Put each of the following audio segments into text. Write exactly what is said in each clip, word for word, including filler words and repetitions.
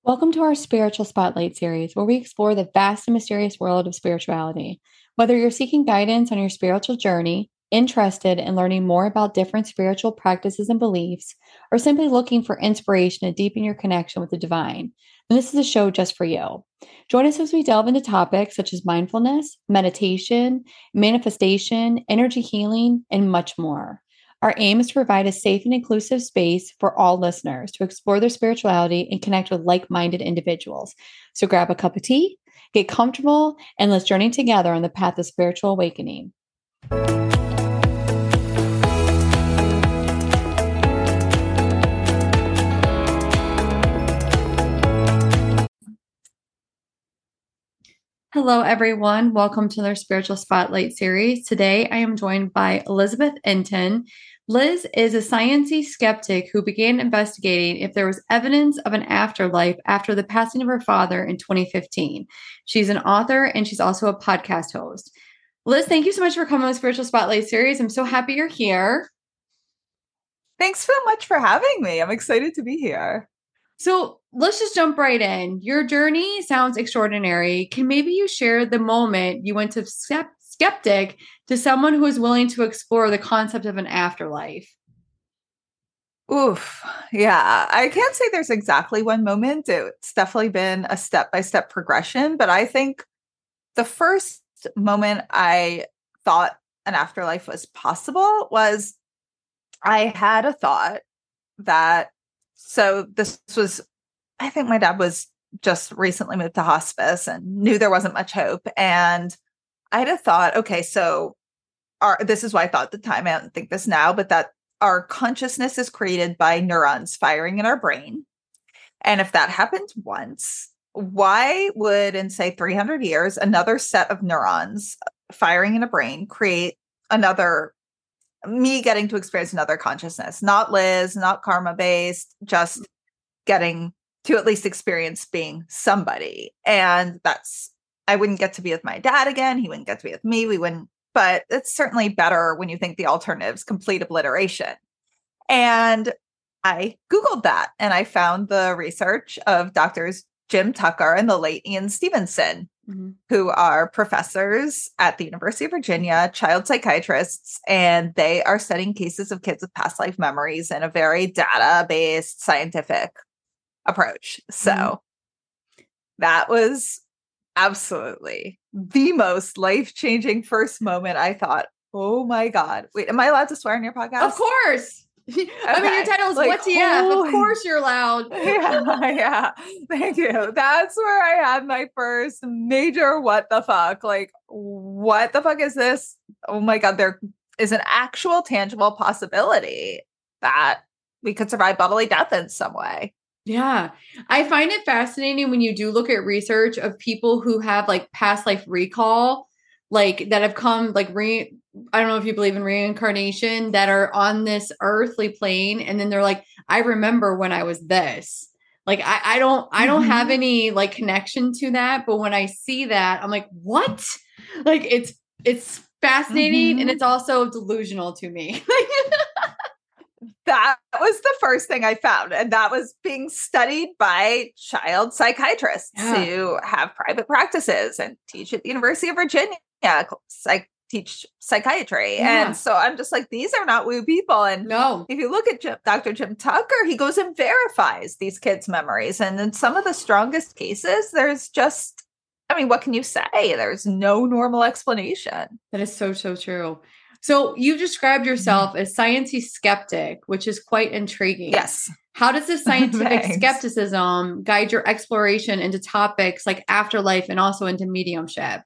Welcome to our Spiritual Spotlight series, where we explore the vast and mysterious world of spirituality. Whether you're seeking guidance on your spiritual journey, interested in learning more about different spiritual practices and beliefs, or simply looking for inspiration to deepen your connection with the divine, then this is a show just for you. Join us as we delve into topics such as mindfulness, meditation, manifestation, energy healing, and much more. Our aim is to provide a safe and inclusive space for all listeners to explore their spirituality and connect with like minded individuals. So grab a cup of tea, get comfortable, and let's journey together on the path of spiritual awakening. Hello, everyone. Welcome to their Spiritual Spotlight series. Today, I am joined by Elizabeth Inton. Liz is a sciencey skeptic who began investigating if there was evidence of an afterlife after the passing of her father in twenty fifteen. She's an author and she's also a podcast host. Liz, thank you so much for coming on the Spiritual Spotlight series. I'm so happy you're here. Thanks so much for having me. I'm excited to be here. So let's just jump right in. Your journey sounds extraordinary. Can maybe you share the moment you went to skeptic to someone who is willing to explore the concept of an afterlife? Oof. Yeah. I can't say there's exactly one moment. It's definitely been a step-by-step progression, but I think the first moment I thought an afterlife was possible was I had a thought that, so this was, I think my dad was just recently moved to hospice and knew there wasn't much hope. And I had a thought, okay, so our, this is why I thought at the time, I don't think this now, but that our consciousness is created by neurons firing in our brain. And if that happened once, why would, in say three hundred years, another set of neurons firing in a brain create another, me getting to experience another consciousness, not Liz, not karma-based, just getting to at least experience being somebody. And that's, I wouldn't get to be with my dad again. He wouldn't get to be with me. We wouldn't, but it's certainly better when you think the alternative's complete obliteration. And I Googled that and I found the research of doctors Jim Tucker and the late Ian Stevenson, mm-hmm. who are professors at the University of Virginia, child psychiatrists, and they are studying cases of kids with past life memories in a very data-based scientific approach. So mm-hmm. that was absolutely the most life-changing first moment. I thought, oh my God. Wait, am I allowed to swear on your podcast? Of course. Okay. I mean, your title is like, What's E F? Of course you're loud. yeah, yeah. Thank you. That's where I had my first major what the fuck. Like, what the fuck is this? Oh my God, there is an actual tangible possibility that we could survive bodily death in some way. Yeah. I find it fascinating when you do look at research of people who have like past life recall, like that have come like re I don't know if you believe in reincarnation, that are on this earthly plane. And then they're like, I remember when I was this. Like, I, I don't, I don't mm-hmm. have any like connection to that. But when I see that, I'm like, what? Like, it's, it's fascinating. Mm-hmm. And it's also delusional to me. That was the first thing I found. And that was being studied by child psychiatrists yeah. who have private practices and teach at the University of Virginia, psych, teach psychiatry. Yeah. And so I'm just like, these are not woo people. And no, if you look at Jim, Doctor Jim Tucker, he goes and verifies these kids' memories. And in some of the strongest cases, there's just, I mean, what can you say? There's no normal explanation. That is so, so true. So you described yourself as sciencey skeptic, which is quite intriguing. Yes. How does this scientific skepticism guide your exploration into topics like afterlife and also into mediumship?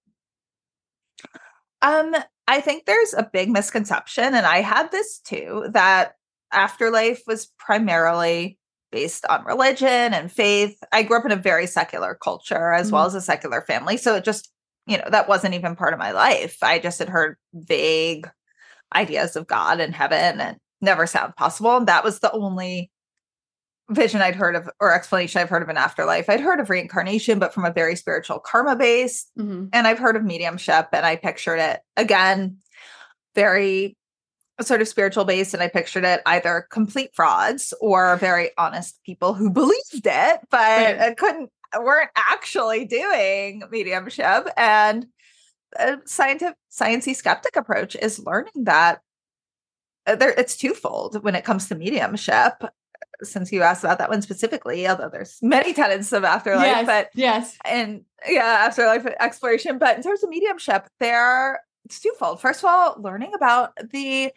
Um, I think there's a big misconception, and I had this too, that afterlife was primarily based on religion and faith. I grew up in a very secular culture as mm-hmm. well as a secular family. So it just, you know, that wasn't even part of my life. I just had heard vague ideas of God and heaven and never sound possible. And that was the only vision I'd heard of or explanation I've heard of an afterlife. I'd heard of reincarnation, but from a very spiritual karma base. Mm-hmm. And I've heard of mediumship, and I pictured it again, very sort of spiritual based, and I pictured it either complete frauds or very honest people who believed it, but right. couldn't, weren't actually doing mediumship. And a scientific, sciencey skeptic approach is learning that there, it's twofold when it comes to mediumship. Since you asked about that one specifically, although there's many tenets of afterlife, yes, but yes, and yeah, afterlife exploration. But in terms of mediumship, there it's twofold. First of all, learning about the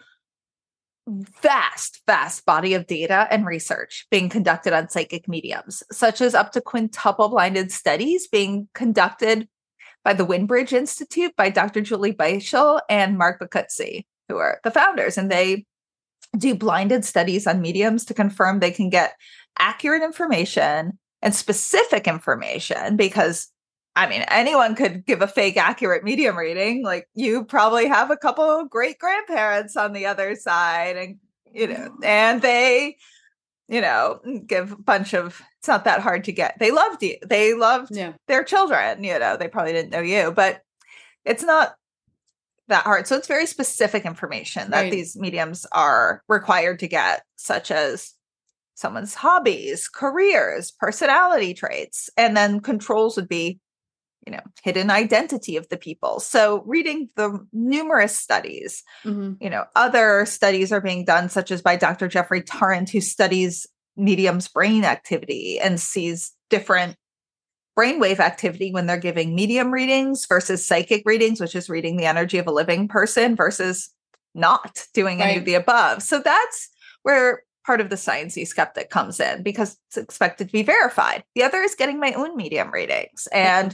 vast, vast body of data and research being conducted on psychic mediums, such as up to quintuple blinded studies being conducted by the Windbridge Institute by Doctor Julie Beischel and Mark Bacuzzi, who are the founders, and they do blinded studies on mediums to confirm they can get accurate information and specific information, because I mean, anyone could give a fake accurate medium reading. Like, you probably have a couple of great grandparents on the other side, and, you know, and they, you know, give a bunch of, it's not that hard to get. They loved you. They loved yeah. their children, you know, they probably didn't know you, but it's not that hard. So it's very specific information that right. these mediums are required to get, such as someone's hobbies, careers, personality traits, and then controls would be, you know, hidden identity of the people. So reading the numerous studies, mm-hmm. you know, other studies are being done, such as by Doctor Jeffrey Tarrant, who studies mediums' brain activity and sees different brainwave activity when they're giving medium readings versus psychic readings, which is reading the energy of a living person versus not doing right. any of the above. So that's where part of the sciencey skeptic comes in, because it's expected to be verified. The other is getting my own medium readings, and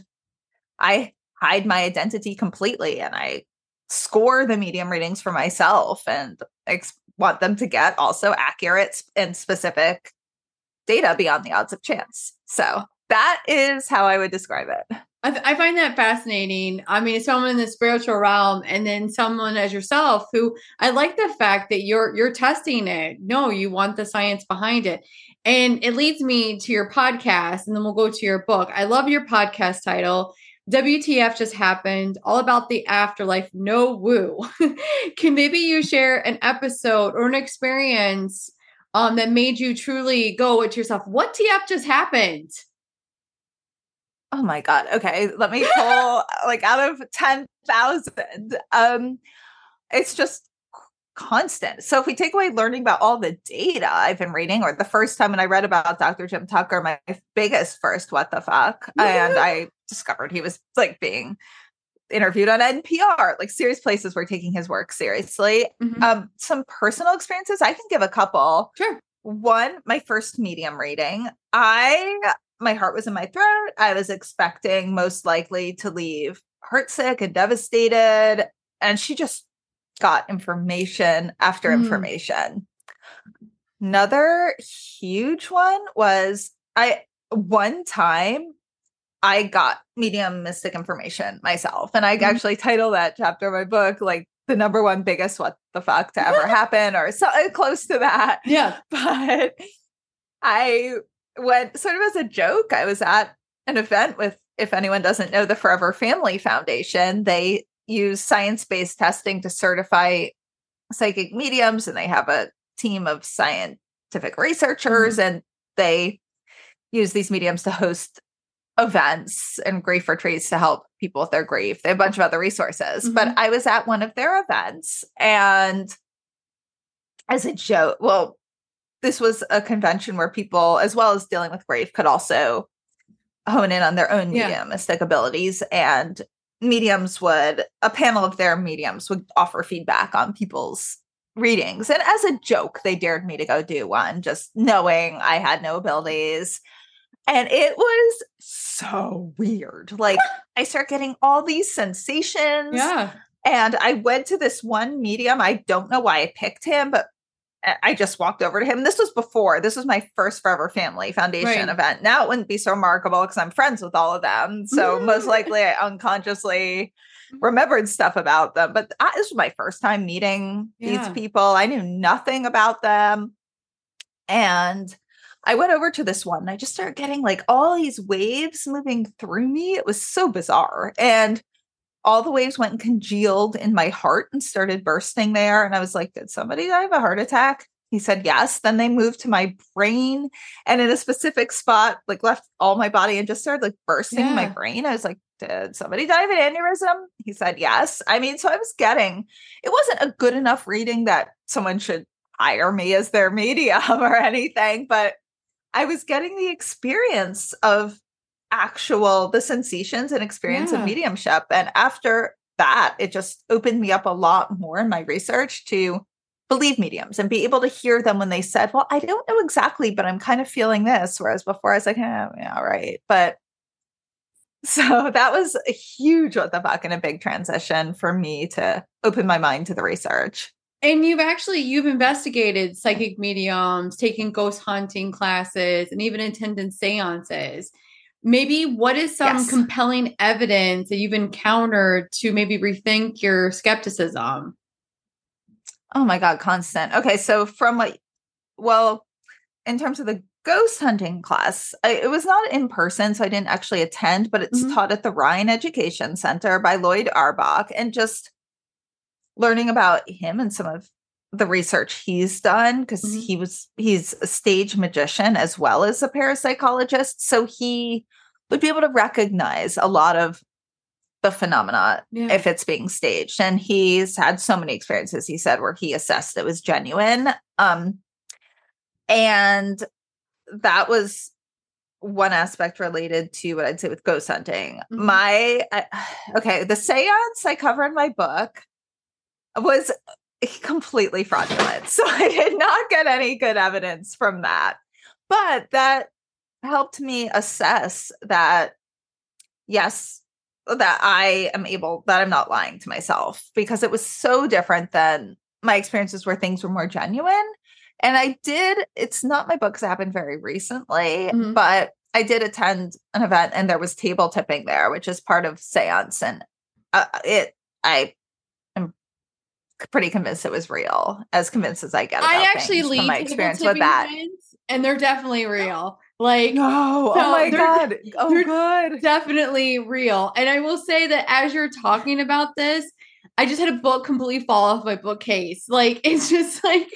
I hide my identity completely, and I score the medium readings for myself, and I want them to get also accurate and specific data beyond the odds of chance. So that is how I would describe it. I, th- I find that fascinating. I mean, someone in the spiritual realm, and then someone as yourself, who I like the fact that you're you're testing it. No, you want the science behind it. And it leads me to your podcast, and then we'll go to your book. I love your podcast title. W T F just happened, all about the afterlife, no woo. Can maybe you share an episode or an experience um, that made you truly go to yourself, what T F just happened? Oh my God. Okay. Let me pull like out of ten thousand. Um, it's just constant. So if we take away learning about all the data I've been reading, or the first time when I read about Doctor Jim Tucker, my biggest first what the fuck, yeah. and I discovered he was like being interviewed on N P R, like serious places were taking his work seriously. Mm-hmm. Um, some personal experiences, I can give a couple. Sure. One, my first medium reading, I, my heart was in my throat. I was expecting most likely to leave heartsick and devastated. And she just got information after mm. information. Another huge one was I, one time I got medium mystic information myself. And I mm. actually title that chapter of my book, like the number one biggest what the fuck to ever happen, or so close to that. Yeah. But I went sort of as a joke. I was at an event with, if anyone doesn't know, the Forever Family Foundation. They use science-based testing to certify psychic mediums, and they have a team of scientific researchers, mm-hmm. and they use these mediums to host events and grief retreats to help people with their grief. They have a bunch of other resources, mm-hmm. but I was at one of their events, and as a joke, well, this was a convention where people, as well as dealing with grief, could also hone in on their own mediumistic yeah. abilities, and mediums would, a panel of their mediums would offer feedback on people's readings. And as a joke, they dared me to go do one, just knowing I had no abilities. And it was so weird. Like, I start getting all these sensations. Yeah. And I went to this one medium. I don't know why I picked him, but I just walked over to him. This was before, this was my first Forever Family Foundation right. event. Now it wouldn't be so remarkable because I'm friends with all of them. So most likely I unconsciously remembered stuff about them. But I, this was my first time meeting yeah. these people. I knew nothing about them. And I went over to this one and I just started getting like all these waves moving through me. It was so bizarre. And all the waves went and congealed in my heart and started bursting there. And I was like, did somebody die of a heart attack? He said, yes. Then they moved to my brain and in a specific spot, like left all my body and just started like bursting Yeah. in my brain. I was like, did somebody die of an aneurysm? He said, yes. I mean, so I was getting, it wasn't a good enough reading that someone should hire me as their medium or anything, but I was getting the experience of actual, the sensations and experience Yeah. of mediumship. And after that, it just opened me up a lot more in my research to believe mediums and be able to hear them when they said, well, I don't know exactly, but I'm kind of feeling this. Whereas before I was like, eh, yeah, all right. But so that was a huge what the fuck and a big transition for me to open my mind to the research. And you've actually, you've investigated psychic mediums, taken ghost hunting classes, and even attended seances. Maybe what is some Yes. compelling evidence that you've encountered to maybe rethink your skepticism? Oh my God, constant. Okay. So from what, well, in terms of the ghost hunting class, I, it was not in person, so I didn't actually attend, but it's Mhm. taught at the Ryan Education Center by Lloyd Arbach, and just learning about him and some of the research he's done, because Mhm. he was he's a stage magician as well as a parapsychologist, so he would be able to recognize a lot of the phenomena Yeah. if it's being staged. And he's had so many experiences, he said, where he assessed it was genuine. Um, and that was one aspect related to what I'd say with ghost hunting. Mhm. My, I, okay, the seance I cover in my book was completely fraudulent. So I did not get any good evidence from that. But that helped me assess that, yes, that I am able, that I'm not lying to myself, because it was so different than my experiences where things were more genuine. And I did, it's not my book because it happened very recently, Mhm. but I did attend an event and there was table tipping there, which is part of seance. And uh, it, I am pretty convinced it was real, as convinced as I get about I actually things from lead my table experience with tipping that. events, and they're definitely real. Like, No, so oh my they're- God. Oh, they're good. definitely real. And I will say that as you're talking about this, I just had a book completely fall off my bookcase. Like, it's just like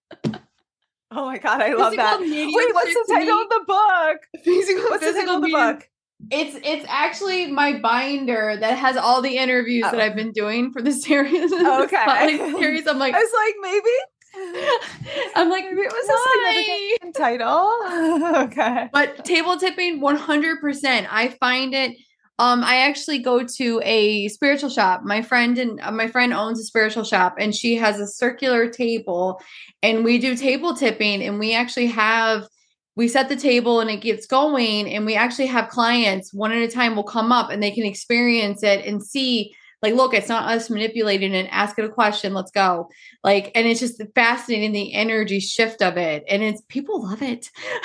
Oh my God, I love physical that. Wait, mediumship what's the to title me- of the book? physical, What's the physical title of the medium- book? It's it's actually my binder that has all the interviews Oh. that I've been doing for the series. Okay. Spotlight series. I'm like, I was like, maybe. I'm like, Maybe it was why? a significant title. Okay. But table tipping, one hundred percent. I find it. Um, I actually go to a spiritual shop. My friend and uh, my friend owns a spiritual shop, and she has a circular table, and we do table tipping, and we actually have. We set the table and it gets going, and we actually have clients one at a time will come up and they can experience it and see, like, look, it's not us manipulating it. Ask it a question. Let's go. Like, and it's just fascinating, the energy shift of it. And it's, people love it.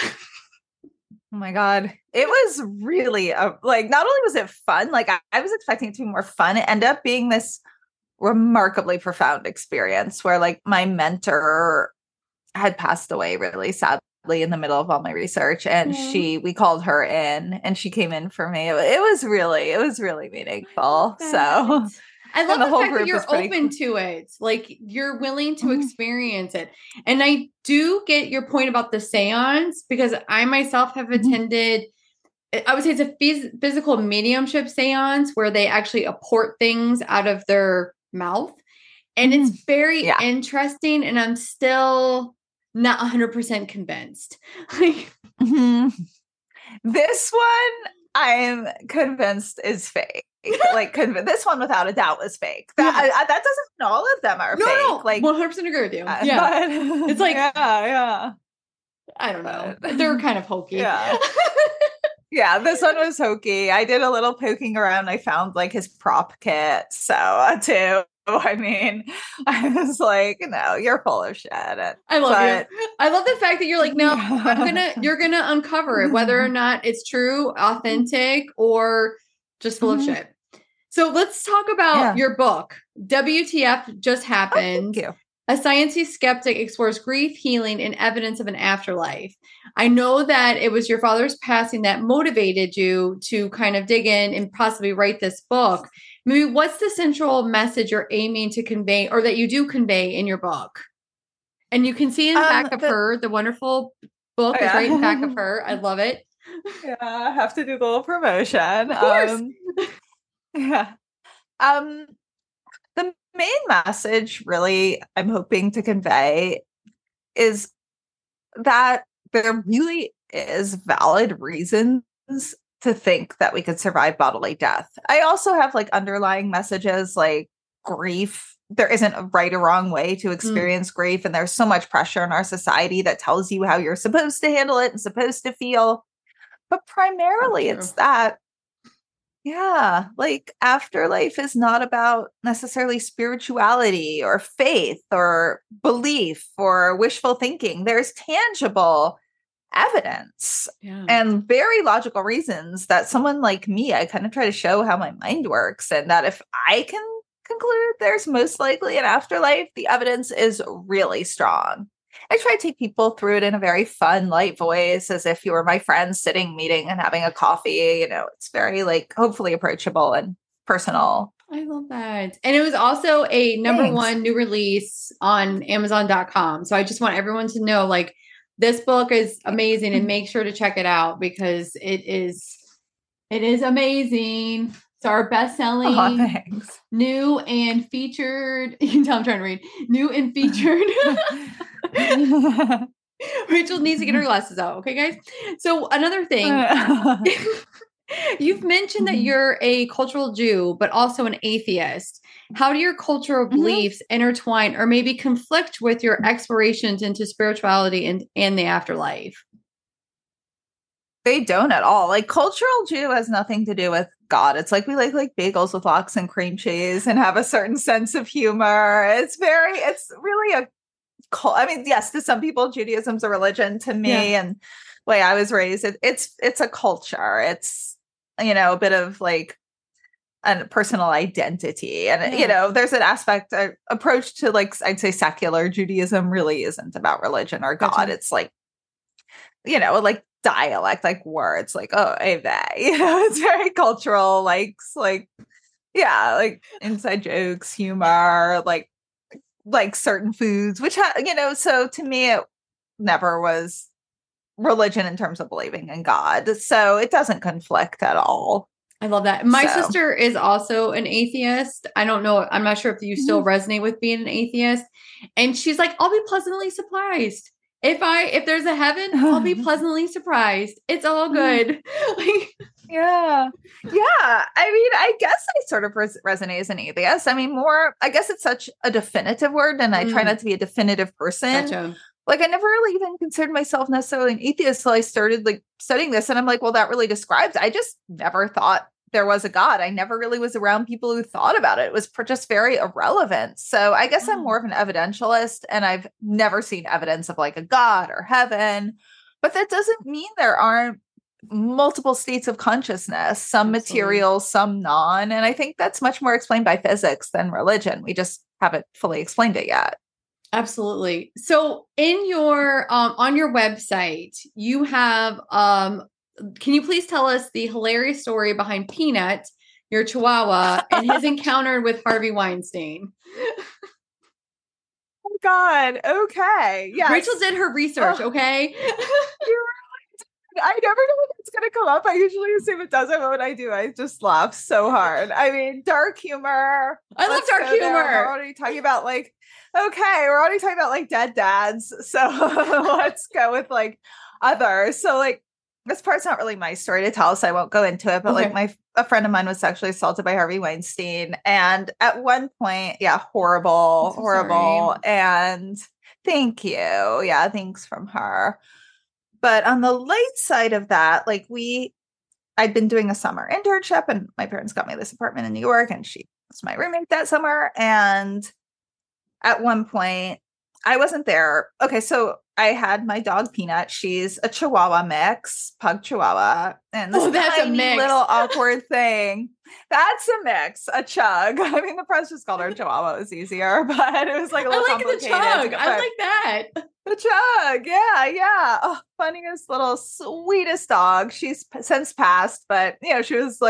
Oh my God. It was really uh, like, not only was it fun, like I, I was expecting it to be more fun. It ended up being this remarkably profound experience where like my mentor had passed away really sadly in the middle of all my research. And Yeah. she, we called her in and she came in for me. It, it was really, it was really meaningful. So I love the the, whole fact that group you're was pretty open cool. to it. Like, you're willing to Mhm. experience it. And I do get your point about the seance, because I myself have Mhm. attended, I would say it's a phys- physical mediumship seance where they actually apport things out of their mouth. And it's very Yeah. interesting. And I'm still not one hundred percent convinced. Like, Mhm. This one, I'm convinced is fake. Like, conv- this one without a doubt was fake. That Yeah. I, I- that doesn't mean all of them are no, fake. no, Like, one hundred percent agree with you. uh, Yeah. but- It's like- yeah, yeah, I don't know. but- They're kind of hokey. Yeah. Yeah, this one was hokey. I did a little poking around. I found like his prop kit. So uh, too. I mean, I was like, no, you're full of shit. And, I love but, you. I love the fact that you're like, no, I'm gonna, you're gonna uncover it, whether or not it's true, authentic, or just full of Mhm. shit. So let's talk about Yeah. your book. W T F Just Oh, Happened. thank you. A Sciencey Skeptic Explores Grief, Healing, and Evidence of an Afterlife. I know that it was your father's passing that motivated you to kind of dig in and possibly write this book. Maybe what's the central message you're aiming to convey or that you do convey in your book? And you can see in the Um, back of the, her, the wonderful book oh, is right in back yeah. of her. I love it. Yeah, I have to do the little promotion. Of course. Um, yeah. Um, the main message really I'm hoping to convey is that there really is valid reasons to think that we could survive bodily death. I also have like underlying messages like grief. There isn't a right or wrong way to experience mm. grief. And there's so much pressure in our society that tells you how you're supposed to handle it and supposed to feel. But primarily it's that, yeah, like afterlife is not about necessarily spirituality or faith or belief or wishful thinking. There's tangible evidence yeah. and very logical reasons that someone like me, I kind of try to show how my mind works, and that if I can conclude there's most likely an afterlife, the evidence is really strong. I try to take people through it in a very fun, light voice, as if you were my friend sitting, meeting, and having a coffee. You know, it's very like hopefully approachable and personal. I love that. And it was also a number Thanks. one new release on amazon dot com. So I just want everyone to know, like, this book is amazing, and make sure to check it out because it is, it is amazing. It's our best-selling, oh, new and featured. You can tell I'm trying to read. New and featured. Rachel needs to get her glasses out. Okay, guys. So another thing, you've mentioned that you're a cultural Jew, but also an atheist. How do your cultural mm-hmm. beliefs intertwine or maybe conflict with your explorations into spirituality and, and the afterlife? They don't at all. Like, cultural Jew has nothing to do with God. It's like we like like bagels with lox and cream cheese and have a certain sense of humor. It's very, it's really a cult. I mean, yes, to some people, Judaism's a religion. To me, yeah. and the way I was raised, it, it's it's a culture. It's, you know, a bit of like a personal identity. And, yeah. you know, there's an aspect, uh, approach to like, I'd say secular Judaism really isn't about religion or God. Gotcha. It's like, you know, like dialect, like words, like, oh, hey, they, you know, it's very cultural, like, like, yeah, like inside jokes, humor, like, like certain foods, which, ha- you know, so to me, it never was religion in terms of believing in God. So it doesn't conflict at all. I love that. My so. sister is also an atheist. I don't know. I'm not sure if you still mm-hmm. resonate with being an atheist. And she's like, I'll be pleasantly surprised. If I, if there's a heaven, I'll be pleasantly surprised. It's all good. Like, yeah. Yeah. I mean, I guess I sort of res- resonate as an atheist. I mean, more, I guess it's such a definitive word, and I mm. try not to be a definitive person. Gotcha. Like, I never really even considered myself necessarily an atheist until I started like studying this. And I'm like, well, that really describes, I just never thought there was a God. I never really was around people who thought about it. It was just very irrelevant. So I guess oh. I'm more of an evidentialist, and I've never seen evidence of like a God or heaven, but that doesn't mean there aren't multiple states of consciousness, some Absolutely. material, some non. And I think that's much more explained by physics than religion. We just haven't fully explained it yet. Absolutely. So in your, um, on your website, you have, um, can you please tell us the hilarious story behind Peanut, your Chihuahua, and his encounter with Harvey Weinstein? Oh God. Okay. Yeah. Rachel did her research. Oh. Okay. I never know when it's going to come up. I usually assume it doesn't, but when I do, I just laugh so hard. I mean, dark humor. I love dark humor. We're already talking about like, okay, we're already talking about like dead dads. So let's go with like others. So like, this part's not really my story to tell, so I won't go into it. But okay. like my a friend of mine was sexually assaulted by Harvey Weinstein. And at one point, yeah, horrible, so horrible. Sorry. And thank you. Yeah, thanks from her. But on the light side of that, like we, I'd been doing a summer internship, and my parents got me this apartment in New York, and she was my roommate that summer. And at one point, I wasn't there. Okay, so I had my dog Peanut. She's a Chihuahua mix, pug Chihuahua, and this oh, that's tiny a mix. Little awkward thing. That's a mix, a chug. I mean, the press just called her Chihuahua. It was easier, but it was like a little I like complicated. The chug. I like that. The chug, yeah, yeah. Oh, funniest little sweetest dog. She's p- since passed, but you know, she was like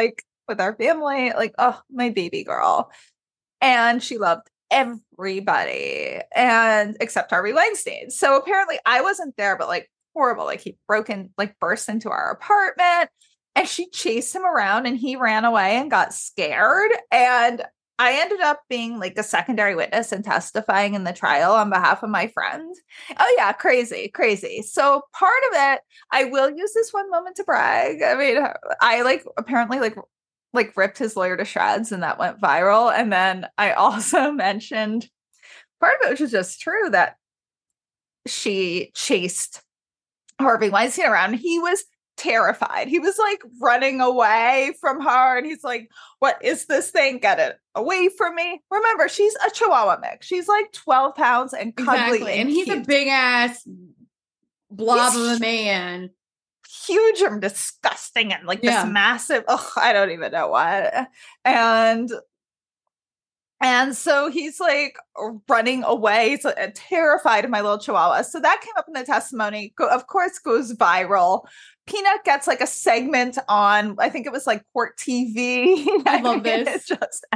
with our family. Like, oh, my baby girl. And she loved everybody and except Harvey Weinstein. So apparently I wasn't there, but like horrible. Like he broke in, like burst into our apartment and she chased him around and he ran away and got scared. And I ended up being like a secondary witness and testifying in the trial on behalf of my friend. Oh yeah, crazy, crazy. So part of it, I will use this one moment to brag. I mean, I like apparently like like ripped his lawyer to shreds and that went viral. And then I also mentioned part of it, which is just true, that she chased Harvey Weinstein around. He was terrified. He was like running away from her. And he's like, what is this thing? Get it away from me. Remember, she's a Chihuahua mix. She's like twelve pounds and cuddly. Exactly. And, and he's cute. a big ass blob he's of a man. Huge and disgusting and like Yeah. this massive, oh, I don't even know what. And and so he's like running away. He's uh, terrified of my little Chihuahua. So that came up in the testimony. Go, of course, goes viral. Peanut gets like a segment on, I think it was like Court T V. I love this. It just,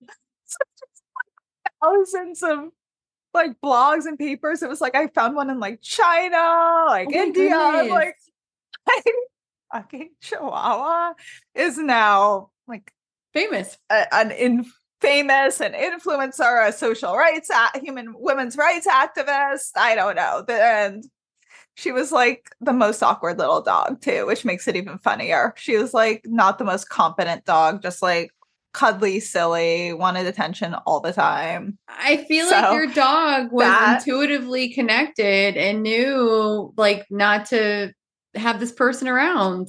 thousands of like blogs and papers. It was like I found one in like China, like Oh my India. I'm goodness. like, fucking Chihuahua is now like Famous. a, an in, famous an influencer, a social rights, a, human women's rights activist. I don't know. And she was like the most awkward little dog too, which makes it even funnier. She was like not the most competent dog, just like cuddly, silly, wanted attention all the time. I feel So, like your dog was that- intuitively connected and knew like not to have this person around.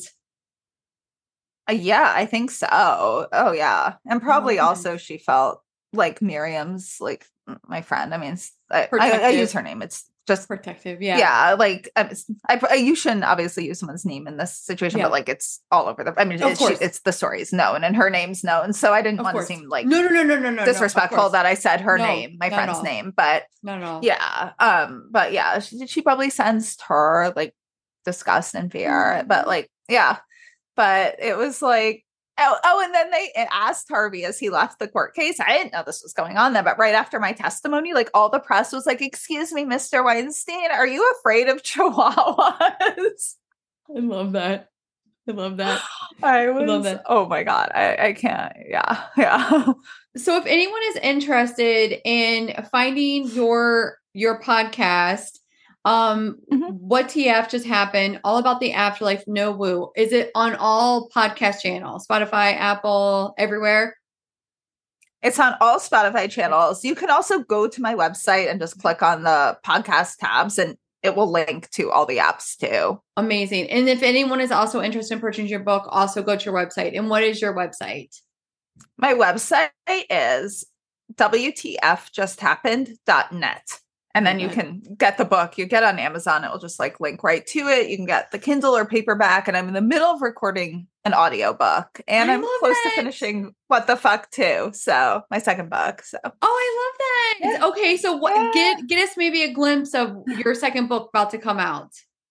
Uh, yeah, I think so. Oh, yeah. And probably Oh, also she felt like Miriam's, like my friend. I mean, it's- I, I, I Protective. use her name. It's just, Protective. Yeah. yeah, like I, I, you shouldn't obviously use someone's name in this situation, Yeah. but like it's all over the, I mean, Of it's, she, course. it's the story's known and her name's known. So I didn't Of want course. to seem like no, no, no, no, no, no. disrespectful no, of course. that I said her No, name, my not at friend's all. name, but Not at all. yeah. Um, but yeah, she, she probably sensed her like disgust and fear, Mhm. but like, yeah, but it was like, oh, oh, and then they asked Harvey as he left the court case. I didn't know this was going on then, but right after my testimony, like all the press was like, excuse me, Mister Weinstein, are you afraid of Chihuahuas? I love that. I love that. I was, love that. oh my God, I, I can't. Yeah. Yeah. So if anyone is interested in finding your your podcast, um, Mhm. What T F just happened, all about the afterlife, no woo. Is it on all podcast channels? Spotify, Apple, everywhere? It's on all Spotify channels. You can also go to my website and just click on the podcast tabs and it will link to all the apps too. Amazing. And if anyone is also interested in purchasing your book, also go to your website. And what is your website? My website is W T F just happened dot net. And then you Okay. can get the book. You get on Amazon. It will just like link right to it. You can get the Kindle or paperback. And I'm in the middle of recording an audiobook. And I I'm love close it. to finishing What the Fuck too. So my second book. So Oh, I love that. Yeah. Okay, so what Yeah. get get us maybe a glimpse of your second book about to come out.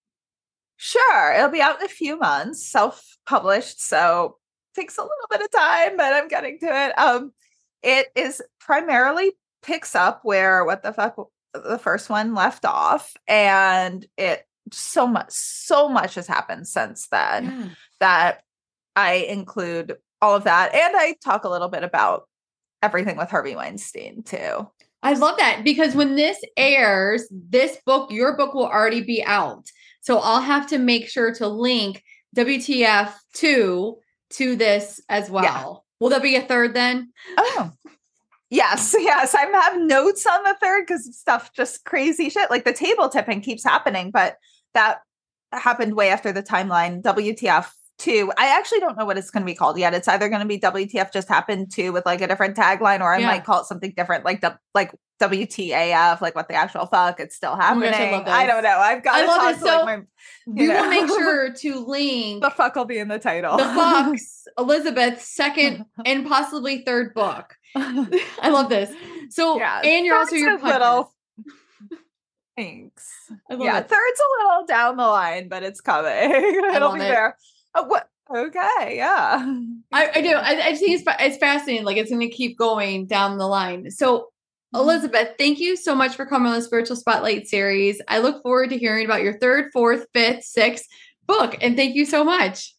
sure, it'll be out in a few months, self-published. So takes a little bit of time, but I'm getting to it. Um, it is primarily picks up where What the Fuck the first one left off, and it so much so much has happened since then Yeah. that I include all of that, and I talk a little bit about everything with Harvey Weinstein too. I love that because when this airs, this book, your book will already be out. So I'll have to make sure to link W T F two to this as well. Yeah. Will there be a third then? Oh, yes, yes. I have notes on the third because stuff, just crazy shit. Like the table tipping keeps happening, but that happened way after the timeline. W T F two. I actually don't know what it's going to be called yet. It's either going to be W T F just happened two with like a different tagline, or I Yeah. might call it something different, like the like W T A F, like what the actual fuck. It's still Oh my happening. gosh, I love I this. don't know. I've got I to love talk this. to So- like my. We You will know. make sure to link The fuck will be in the title. the Fox Elizabeth's second and possibly third book. I love this. So, Yeah, and you're also third's your a podcast. little- Thanks. I love Yeah, it. third's a little down the line, but it's coming. It'll love be it. there. Oh, what? Okay, yeah, I, I do. I, I just think it's, it's fascinating. Like it's going to keep going down the line. So Elizabeth, thank you so much for coming on the Spiritual Spotlight series. I look forward to hearing about your third, fourth, fifth, sixth book. And thank you so much.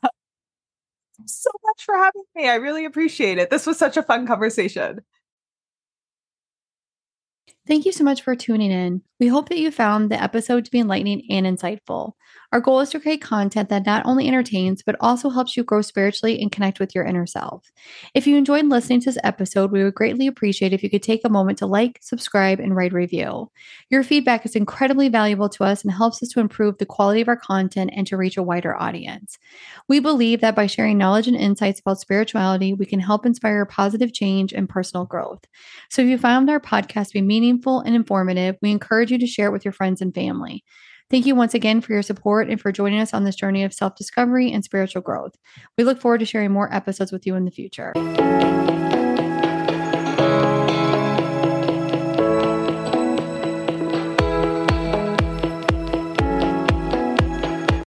So much for having me. I really appreciate it. This was such a fun conversation. Thank you so much for tuning in. We hope that you found the episode to be enlightening and insightful. Our goal is to create content that not only entertains, but also helps you grow spiritually and connect with your inner self. If you enjoyed listening to this episode, we would greatly appreciate if you could take a moment to like, subscribe, and write a review. Your feedback is incredibly valuable to us and helps us to improve the quality of our content and to reach a wider audience. We believe that by sharing knowledge and insights about spirituality, we can help inspire positive change and personal growth. So if you found our podcast to be meaningful and informative, we encourage you to share it with your friends and family. Thank you once again for your support and for joining us on this journey of self-discovery and spiritual growth. We look forward to sharing more episodes with you in the future.